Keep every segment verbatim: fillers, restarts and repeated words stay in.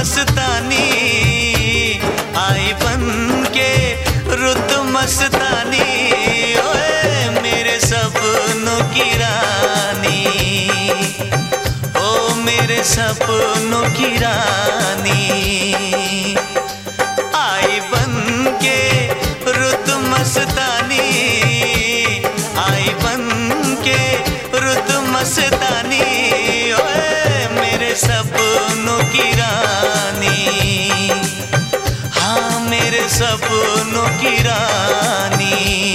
मस्तानी, आई बन के रुत मस्तानी, ओए मेरे सपनों की रानी, ओ मेरे सपनों की रानी। आई बन के रुत मस्तानी, आई बन के रुत मस्तानी, ओए मेरे सपनों की रानी, हाँ मेरे सपनों की रानी।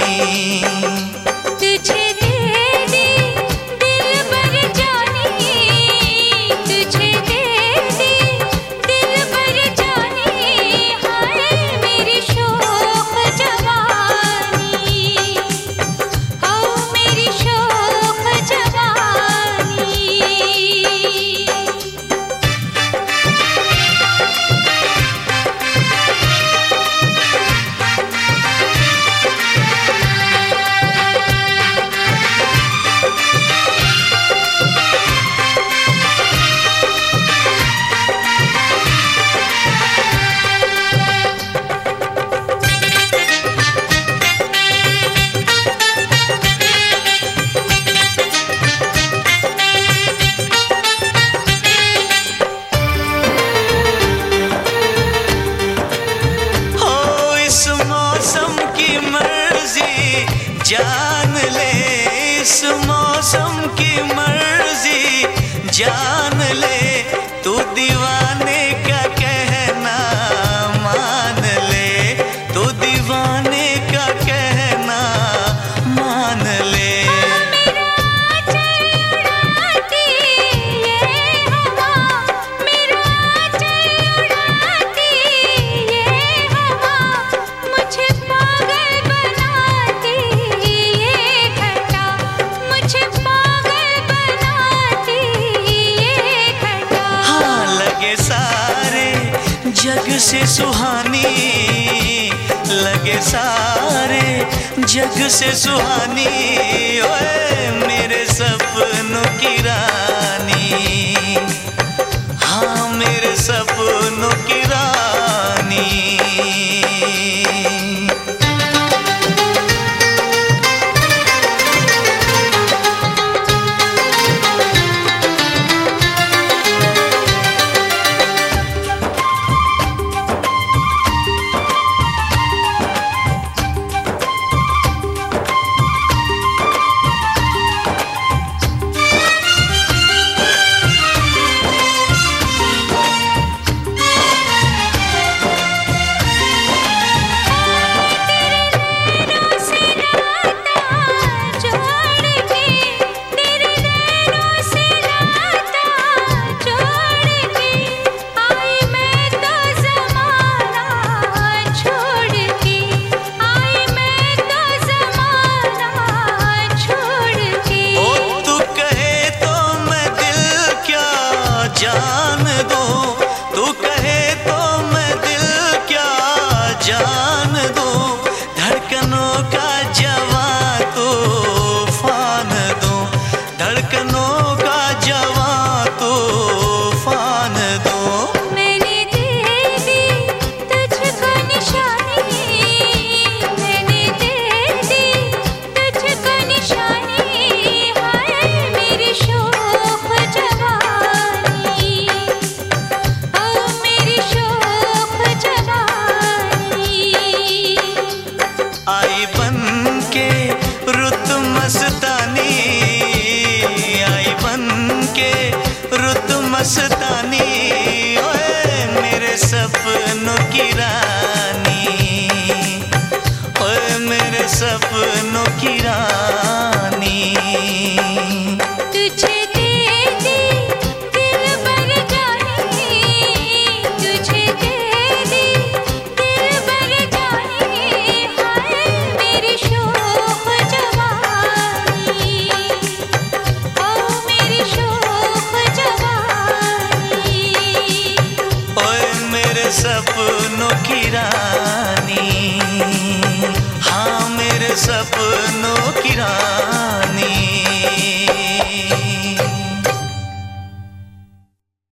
जान ले इस मौसम की मर्जी, जान ले तू दीवाने का कहना मान ले, तू दीवाने का कहना मान ले। जग से सुहानी, लगे सारे जग से सुहानी, ओए मेरे सपनों की रानी, हाँ मेरे सपनों की रानी। जान दो तू कहे तो मैं दिल क्या जान दो, धड़कनों का जवां तूफान दो, धड़कनों का जवां तूफान दो। मैंने दे दी तुझको निशानी, मैंने दे दी तुझको निशानी, हाय मेरी शोख जवानी, आई बन के रुत मस्तानी, आई बन के रुत मस्तानी, ओए मेरे सपनों की रानी, ओए मेरे सपनों की रानी। तुझे दे दी दिल भर जानी, तुझे दे दी दिल भर जानी, हाय मेरी शोख जवानी, ओ मेरी शोख जवानी, ओए मेरे सपनों की रानी, हाँ मेरे सपनों की रानी।